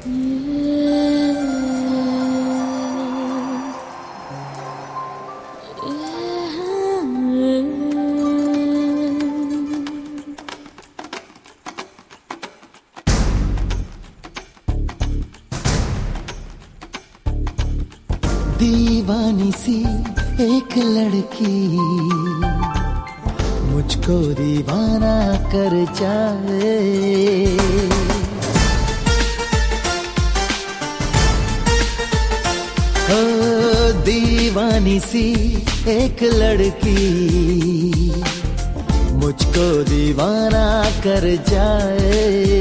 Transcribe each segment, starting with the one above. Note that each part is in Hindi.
दीवानी सी एक लड़की मुझको दीवाना कर जाए। ओ दीवानी सी एक लड़की मुझको दीवाना कर जाए।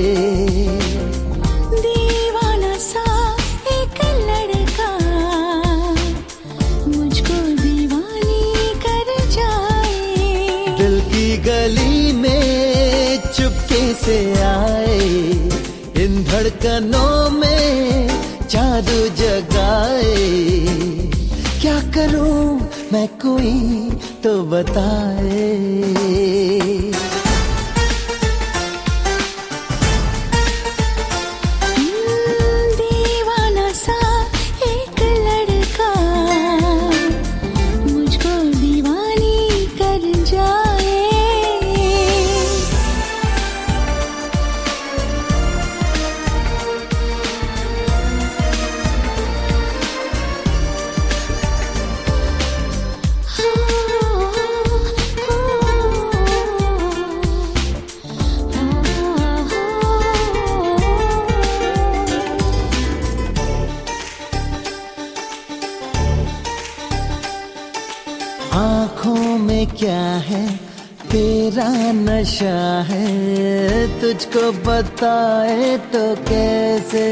दिल की गली में चुपके से आए, इन धड़कनों में जादू जगाए। क्या करूं मैं कोई तो बताए। आँखों में क्या है तेरा नशा है, तुझको बताए तो कैसे।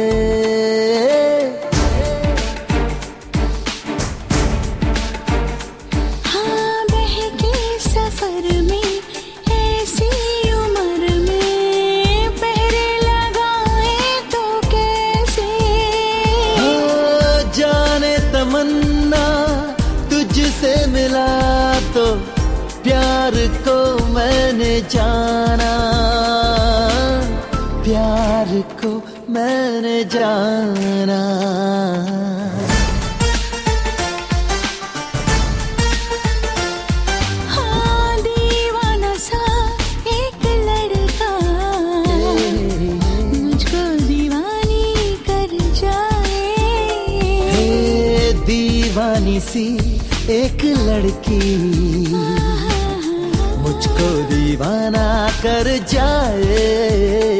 हाँ बहके सफर में ऐसी उम्र में पहरे लगाए तो कैसे। हाँ जाने तमन्ना तुझसे मिला तो प्यार को मैंने जाना, प्यार को मैंने जाना। हाँ दीवाना सा एक लड़का मुझको दीवानी कर जाए। हे दीवानी सी एक लड़की मुझको दीवाना कर जाए।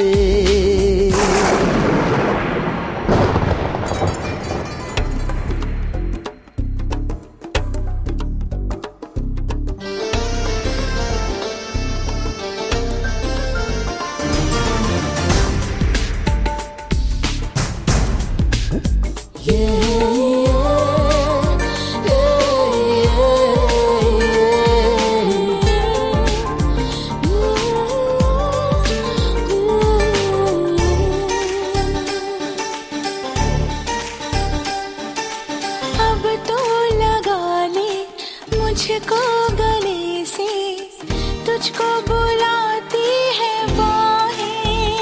मुझको गले से तुझको बुलाती है बाहें।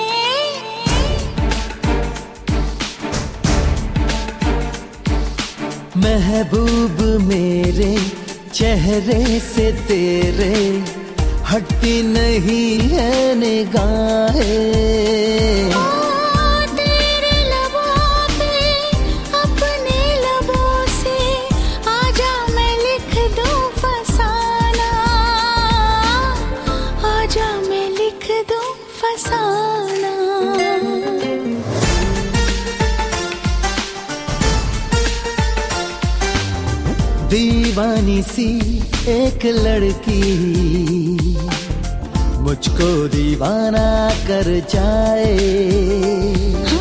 महबूब मेरे चेहरे से तेरे हटती नहीं है निगाहें। दीवानी सी एक लड़की मुझको दीवाना कर जाए।